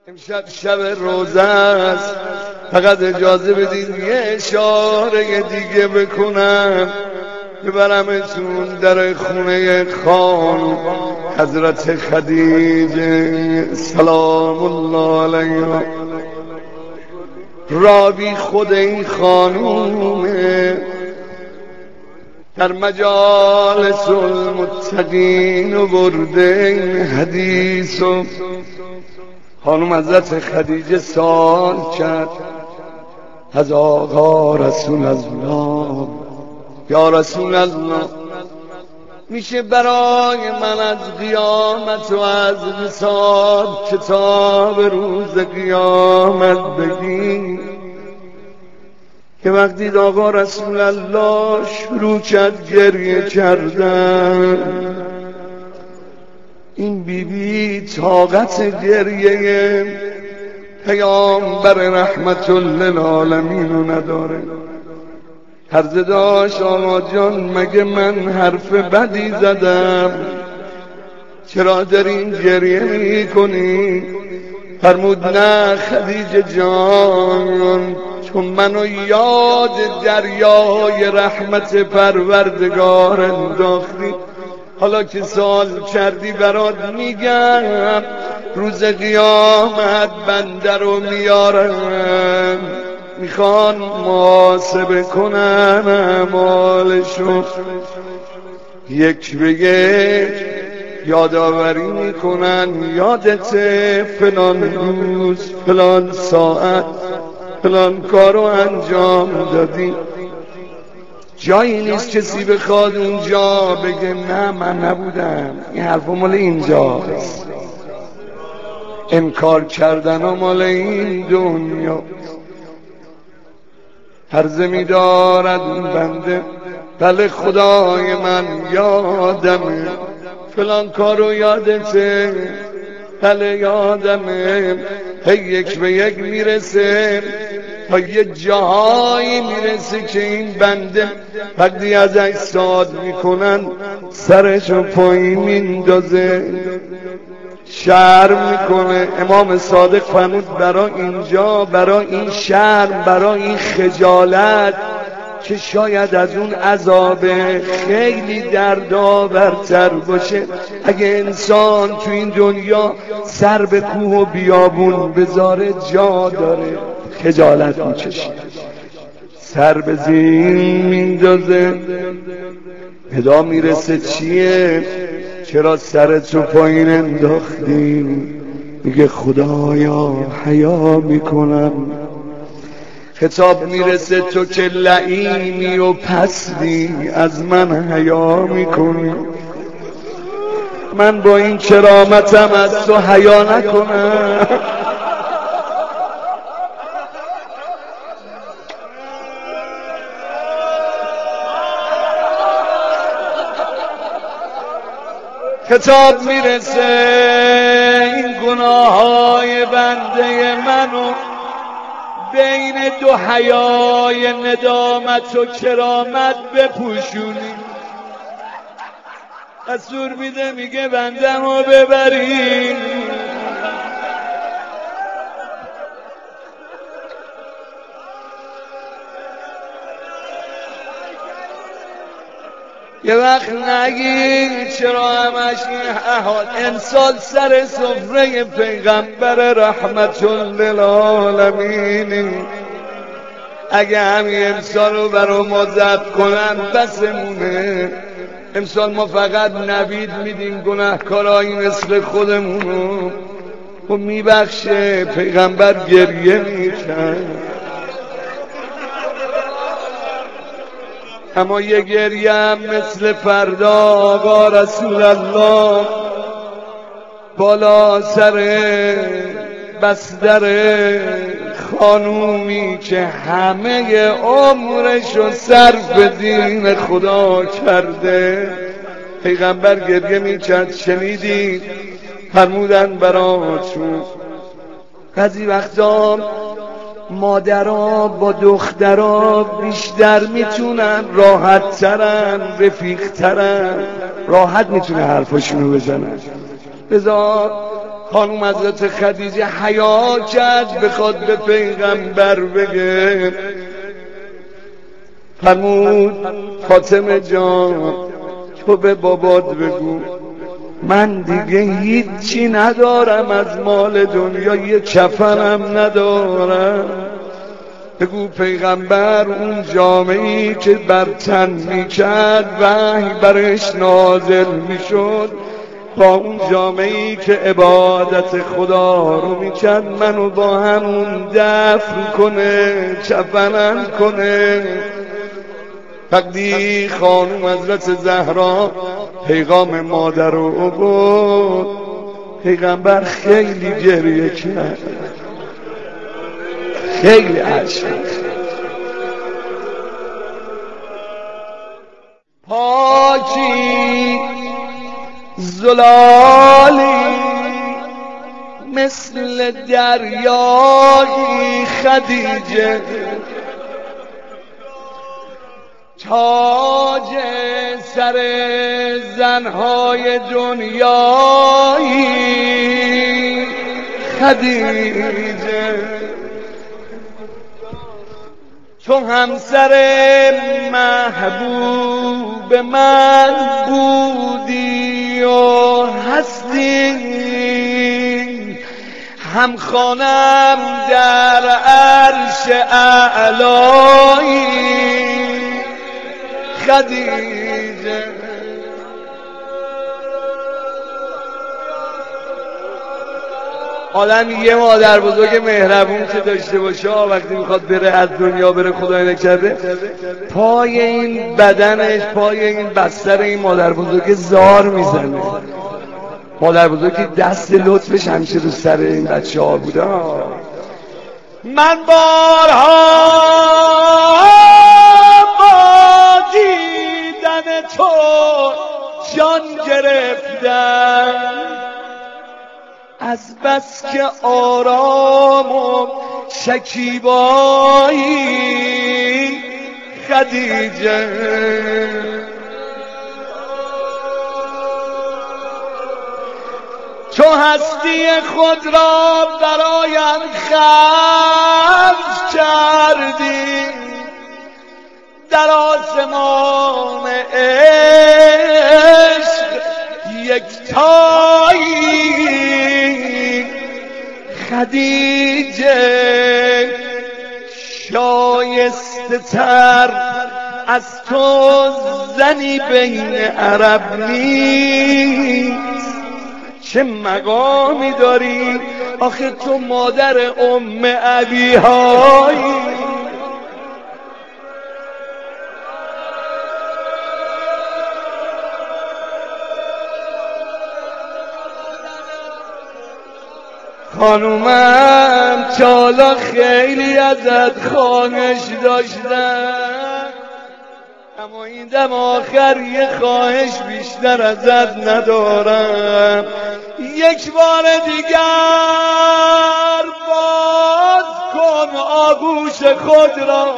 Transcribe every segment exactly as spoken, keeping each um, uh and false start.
امشب شب روزه است، فقط اجازه بدین یه اشاره دیگه بکنم ببرمتون در خونه خانم حضرت خدیجه سلام الله علیها. راوی خود این خانومه، در مجالس المتقین برده این حدیثو. خانم حضرت خدیجه سوال کرد از آقا رسول الله، یا رسول الله میشه برای من از قیامت و از حساب کتاب روز قیامت بگی؟ که وقتی آقا رسول الله شروع کرد گریه کردن، این بیبی بی طاقت گریه پیامبر رحمت للعالمین رو نداره. عرض داشت آقا جان مگه من حرف بدی زدم؟ چرا دارین گریه می کنی؟ فرمود نه خدیجه جان، چون منو یاد دریای رحمت پروردگار انداختی. حالا که سوال کردی برات میگم، روز قیامت بنده رو میارن، میخوان محاسبه کنن اعمالشو، یک به یک یادآوری میکنن یادته فلان روز فلان ساعت فلان کارو انجام دادی. جایی نیست کسی بخواد اونجا بگه نه من نبودم، این حرف مال اینجاست. انکار کردن و مال این دنیا. عرضه می دارد اون بنده بله خدای من یادمه فلان کارو یادته، بله یادمه. هی یک به یک میرسه تا یه جاهایی میرسه که این بنده وقتی ازش سوال میکنن سرشو پایین میندازه، شرم میکنه. امام صادق فرمود برای اینجا، برای این شرم، برای این خجالت که شاید از اون عذاب خیلی دردآورتر باشه، اگه انسان تو این دنیا سر به کوه و بیابون بذاره جا داره، خجالت میکشه، سر به زین میندازه، پدا میرسه چیه؟ چرا سرتو پایین انداختی؟ میگه خدایا حیا میکنم. خطاب میرسه تو که لعینی و پستی از من حیا میکنی، من با این کرامتم از تو حیا نکنم؟ خطاب میرسه این گناه های بنده منو بین دو حیای ندامت و کرامت بپوشونی. دستور میده میگه بندم رو ببرین، یه وقت نگیر چرا همش این احوال. امسال سر سفره پیغمبر رحمت للعالمین، اگه همین امسال رو برا ما ضبط کنن بسمونه. امسال ما فقط نوید میدیم گناهکارایی مثل خودمونو و میبخشه. پیغمبر گریه میکرد، اما یه گریه هم مثل فردا آقا رسول الله بالا سر بستر خانومی که همه عمرشو صرف دین خدا کرده، پیغمبر گریه میکرد. شنیدید؟ فرمودن براتون بعضی وقتا مادرها با دخترها بیشتر میتونن راحت ترن، رفیق ترن، راحت میتونه حرفاشونو بزنن. بذار خانم حضرت خدیجه حیا کرد بخواد به پیغمبر بگه، فرمود فاطمه جان تو به بابات بگو من دیگه هیچی ندارم از مال دنیا، یه کفنم ندارم. بگو پیغمبر اون جامعه‌ای که بر تن میکرد وحی برش نازل میشد با اون جامعه‌ای که عبادت خدا رو میکرد منو با همون دفن کنه، کفنم کنه. وقتی خانم حضرت زهرا پیغام مادر رو آورد، پیغمبر خیلی گریه کرد، خیلی عشق. پاکی زلالی مثل دریایی خدیجه، تاج سر زنهای دنیایی خدیجه، تو همسر محبوب من بودی و هستی، هم خانم در عرش اعلایی خدیجه. آدم یه مادر بزرگ مهربون که داشته باشه وقتی میخواد بره از دنیا بره، خدای نکرده پای این بدنش، پای این بستر این مادر بزرگ زار میزنه. مادر بزرگ دست لطفش همیشه رو سر این بچه ها بوده. من بارها با دیدن تو جان گرفتم، از بس که آرام و شکیبایی خدیجه. تو هستی خود را برایم خرج کردی، در آسمان عشق یکتایی خدیجه. شایسته تر از تو زنی بین عرب نیست، چه مقامی داری آخه تو مادر ام ابیهایی. خانومم چالا خیلی ازت خواهش داشتم، اما این دم آخر یه خواهش بیشتر ازت ندارم. یک بار دیگر باز کن آغوش خود را،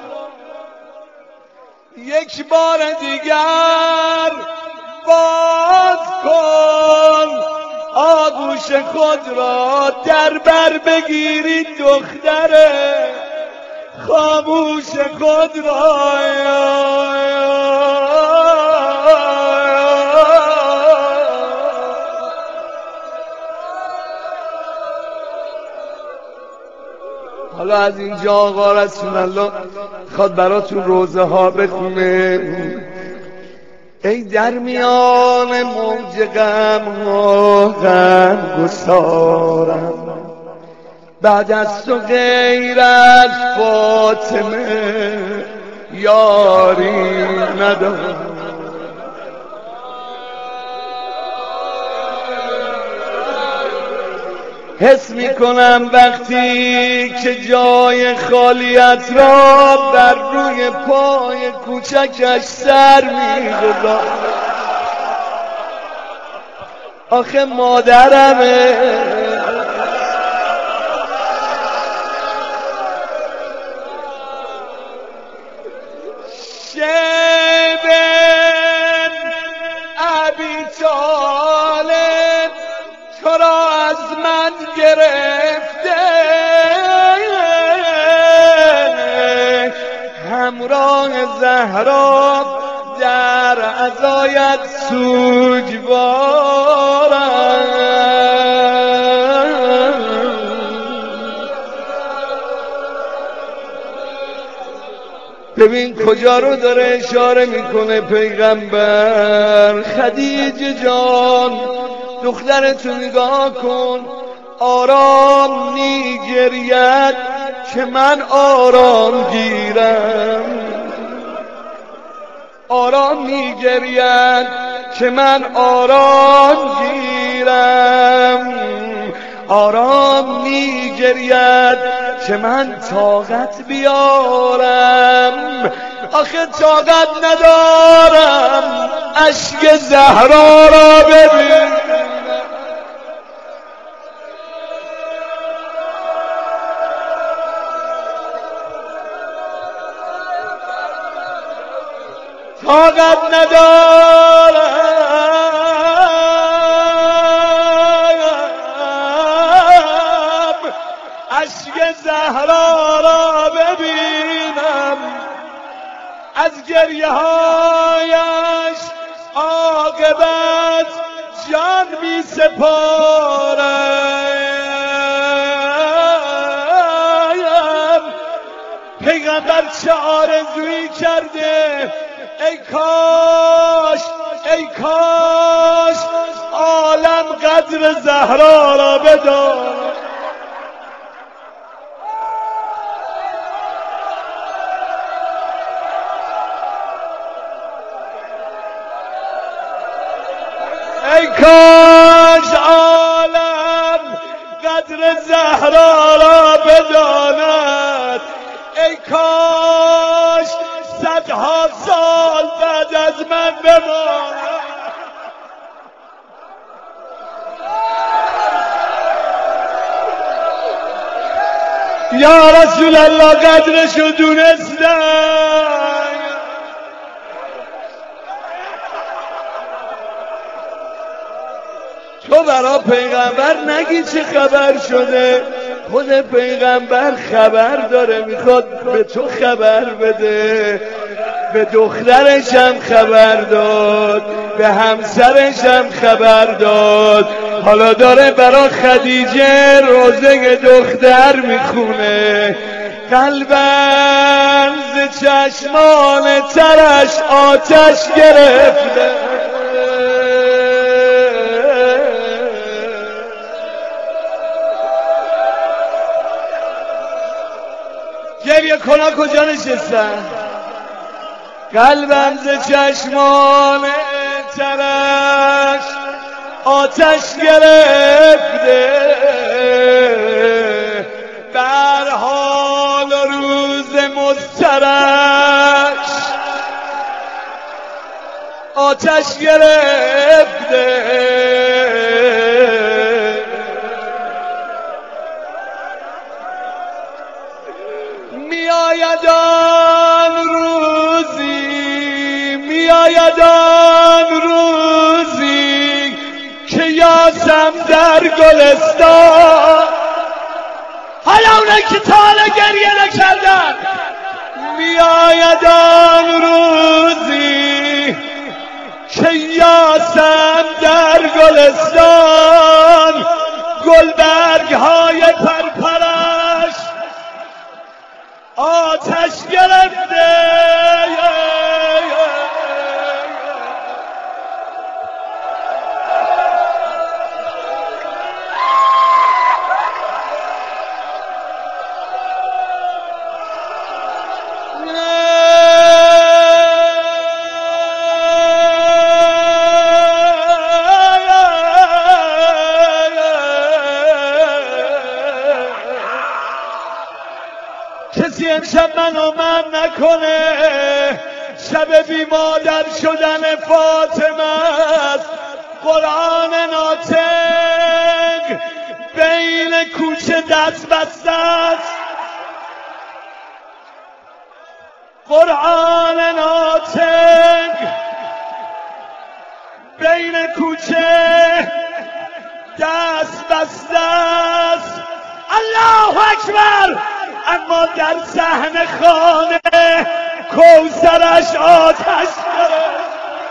یک بار دیگر باز کن آغوش خود را، در بر بگیرید دختره خاموش خود را. حالا از اینجا آقا رسول الله خواد براتون روزه ها بخونه. ای در میان موج غم ها غم گسارم، بعد از تو غیر از فاطمه یاری ندارم. حس میکنم وقتی که جای خالیت را بر روی پای کوچکش سر میگذارم، آخه مادرمه. شیبن ابی طالب تو را از زهرا در عزایت سوگوارم. ببین کجا رو داره اشاره میکنه پیغمبر. خدیجه جان دخترتو نگاه کن، آرام میگرید که من آرام گیرم، آرام میگرید که من آرام گیرم، آرام میگرید که من طاقت بیارم. آخه طاقت ندارم اشک زهرا را ببین. طاقت ندارم اشک زهرا را ببینم، از گریه هایش عاقبت جان می سپارم. پیغمبر چه آرزویی کرده، ای کاش ای کاش عالم قدر زهرا را بداند. ای کاش عالم قدر زهرا را بداند، ای کاش صدها سال بعد از من بماند. یا رسول الله قدرشو دونستم. تو برا پیغمبر نگی چه خبر شده، خود پیغمبر خبر داره، میخواد به تو خبر بده. به دخترش هم خبر داد، به همسرش هم خبر داد، حالا داره برا خدیجه روزه دختر میخونه. قلبم ز چشمان ترش آتش گرفته، گریه کنا کجا نشستن؟ قلبم ز چشمان ترش آتش گرفته، بر حال روز مضطرش آتش گرفته. میآید آن روزی، میآید آن روزی که یاسم در گلستان. حالا اونایی که تا حالا گریه نکردن، میآید آن روزی که یاسم در گلستان، گلبرگ های پرپرش آتش گرفته. کسی امشب منو من نکنه، شب بی مادر شدن فاطمه است. قرآن ناطق بین کوچه دست بسته است، قرآن ناطق بین کوچه دست بسته است. الله اکبر. اما در صحن خانه کوثرش آتش گرفت.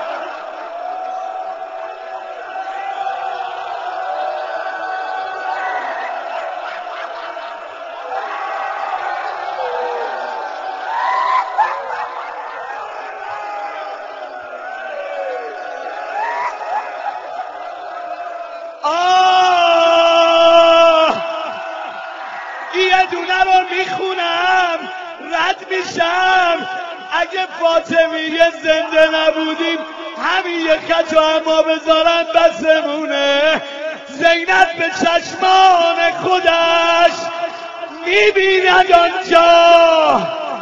یه دونه رو میخونم رد میشم. اگه فاطمیه زنده نبودیم همین یه خطا اما بذارن بسمونه. زینب به چشمان خودش میبیند آنجا،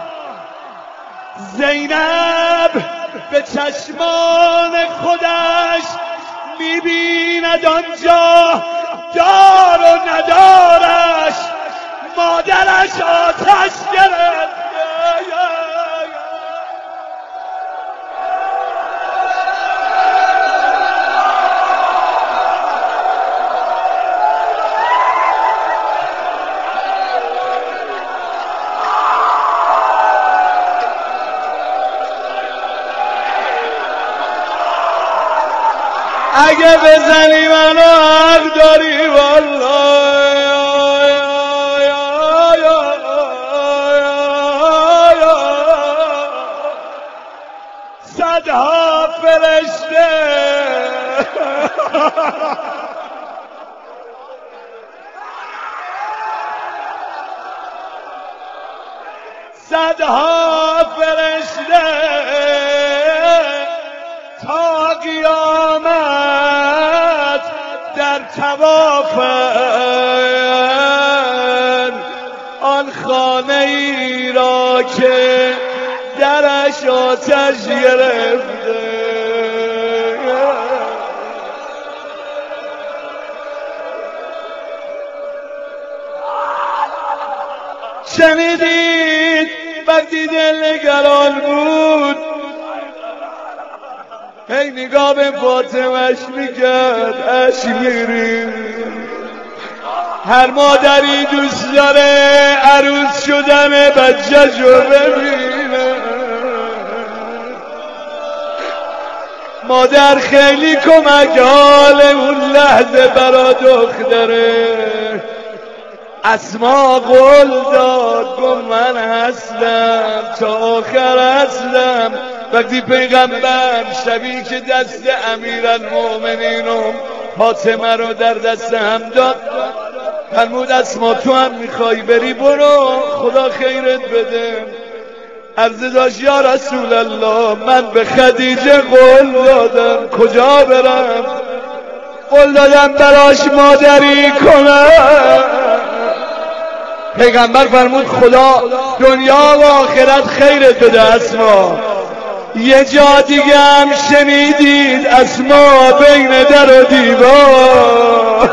زینب به چشمان خودش میبیند آنجا، دار و ندارش مادرش آتش گرفت. اگه بزنی منو حق داری والله. صدها فرشته صدها فرشته تا قیامت در توافن آن خانه ای را که درش آتش گرفته. شنیدید وقتی دل نگران بود هی نگاه به فاطمه‌اش میکرد اش میرید. هر مادری دوست داره عروس شدن بچه‌ش رو ببینه. مادر خیلی کمک حال اون لحظه برا دختره. اسما قول داد گفت من هستم تا آخر هستم. وقتی پیغمبر شبی که دست امیرالمؤمنین و فاطمه رو در دست هم داد فرمود اسما تو هم میخوای بری برو خدا خیرت بده. عرض داشت یا رسول الله من به خدیجه قول دادم کجا برم؟ قول دادم براش مادری کنم. پیغمبر فرمود خدا دنیا و آخرت خیرت بده اسما. یه جا دیگه هم شنیدید اسما بین در و دیوار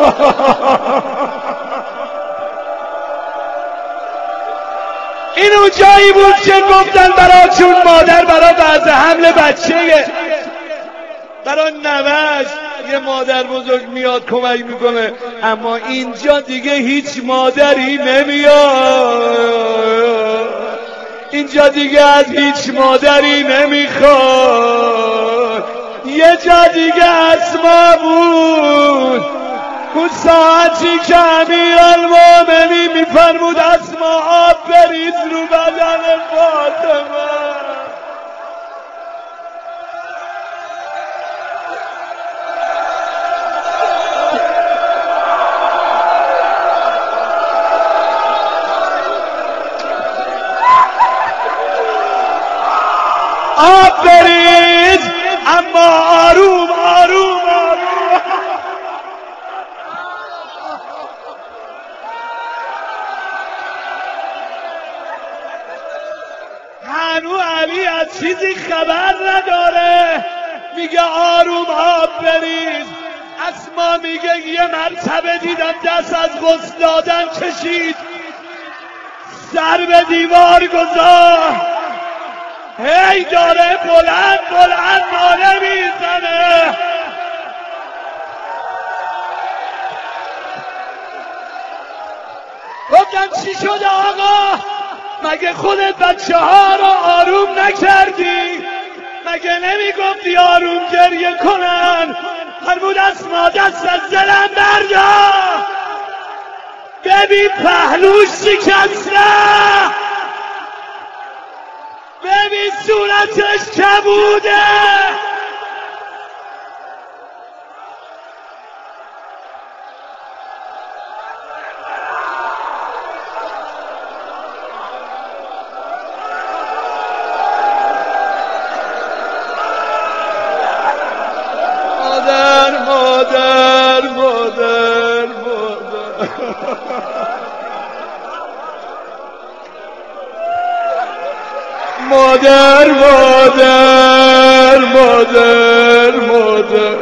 این اون جایی بود که گفتن برا چون مادر برا بعض حمل بچه برا نوش یه مادر بزرگ میاد کمک میکنه، اما اینجا دیگه هیچ مادری نمیاد. اینجا دیگه از هیچ مادری نمیخواد. یه جا دیگه اسما بود اون ساعتی که امیرالمؤمنین میفرمود اسما آب بریز رو بدن فاطمه. آب بریز اما آروم آروم آروم. هنو علی از چیزی خبر نداره میگه آروم آب بریز. اسما میگه یه مرتبه دیدم دست از غسل دادن کشید سر به دیوار گذاشت هی داره بلند بلند ناله میزنه. گفتم چی شده آقا؟ مگه خودت بچه ها را آروم نکردی؟ مگه نمیگفتی آروم گریه کنن؟ فرمود اسما دست از دلم بردار، ببین پهلوش شکسته، ببین صورتش کبوده. مادر مادر مادر مادر مادر مادر مادر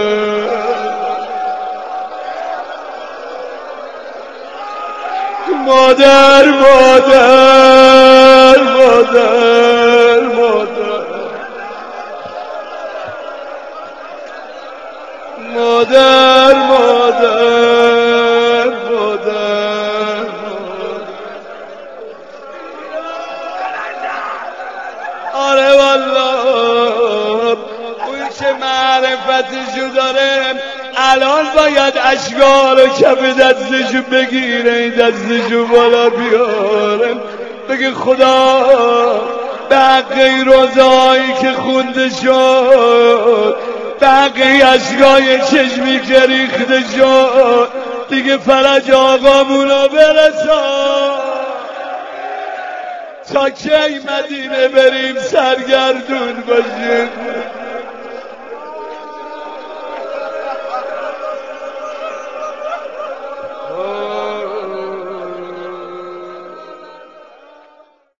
مادر مادر مادر مادر مادر مادر آره والله اون که معرفتشو داره الان باید اشکال و کف دستشو بگیره، این دستشو بالا بیاره، بگه خدا به حق این روزایی که خونده شد، به حق این اشکای چشمی که ریخته شد، دیگه فرج آقامونو برسان تا کی مدینه بریم سرگردون باشیم.